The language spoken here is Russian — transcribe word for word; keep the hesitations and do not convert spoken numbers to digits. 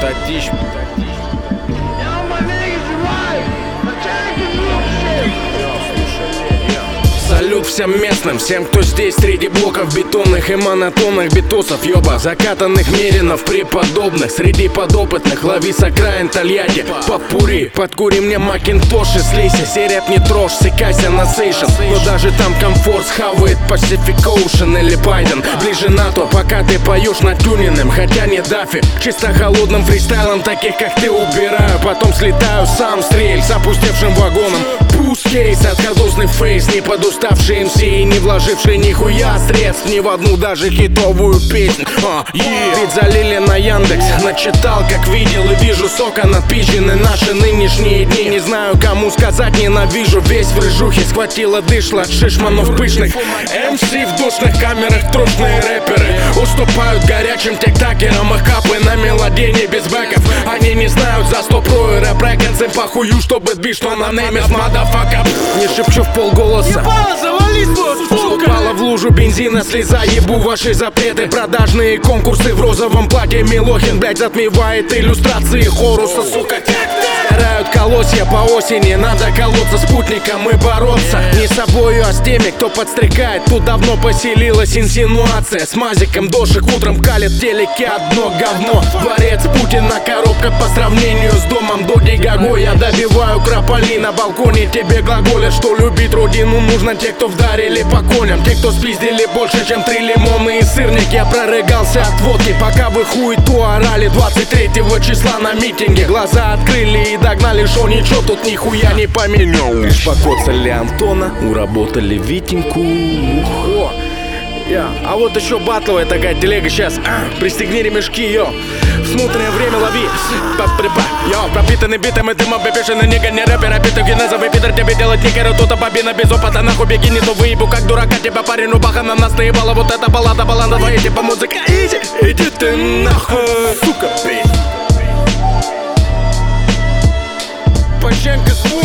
Татищ. Салют всем местным, всем, кто здесь среди блоков бетонных и монотонных битосов, ёба. Закатанных меринов преподобных, среди подопытных лови с окраин Тольятти. Попури, подкури мне макинтоши, слейся, сериап не трожь, сыкайся на сейшн. Но даже там комфорт схавает Pacific Ocean или Байден. Ближе НАТО, пока ты поешь над тюненным, хотя не дафи. Чисто холодным фристайлом таких, как ты, убираю. Потом слетаю сам с рельс, опустевшим вагоном. Пусть кейс, отходосный фейс, не подуставший эм си, не вложивший нихуя средств ни в одну даже хитовую песню. А, yeah. Ведь залили на Яндекс, начитал, как видел и вижу, сока надпичены наши нынешние дни. Не знаю, кому сказать, ненавижу, весь в рыжухе схватила дышло от шишманов пышных. эм си в душных камерах, трушные рэперы уступают горячим тиктакерам, их капы на мелодии не без бэков. Они не знают за сто про и рэп рекордс, им похую, чтобы сбить, что на немец, мадафака. Не шепчу в полголоса, упала в лужу бензина, слеза, ебу ваши запреты. Продажные конкурсы в розовом платье Милохин, блять, затмевает иллюстрации Хоруса, сука. Старают колосья по осени, надо колоться спутником и бороться. Не собою, а с теми, кто подстрекает. Тут давно поселилась инсинуация. С мазиком дошик утром калит в телеке одно говно. Дворец Путина, коробка по сравнению с домом Доги Гаго. Я добиваю крополи на балконе, тебе глаголят, что любить родину нужно те, кто вдарили по коням. Те, кто спиздили больше, чем три лимона и сырник. Я прорыгался от водки, пока вы хуету орали двадцать третьего числа на митинге. Глаза открыли и догнали, шо ничего тут нихуя не поменял. Лишь покоцали Антона, уработали Витеньку. О, я. А вот еще батловая такая телега сейчас. А, пристегни ремешки, йо. Смутное время лови. Па-при-па. Йо, пропитанный битом и дымом, бешеный не гони рэпера. Биток генезовый пидор, тебе делать не керу. Тут бобина без опыта, нахуй беги, не то выебу. Как дурака тебя парень, ну баха на нас наебала. Вот эта баллада, баллада твоя, типа музыка. Иди, иди ты нахуй, сука, пиздец. Пащенко звук.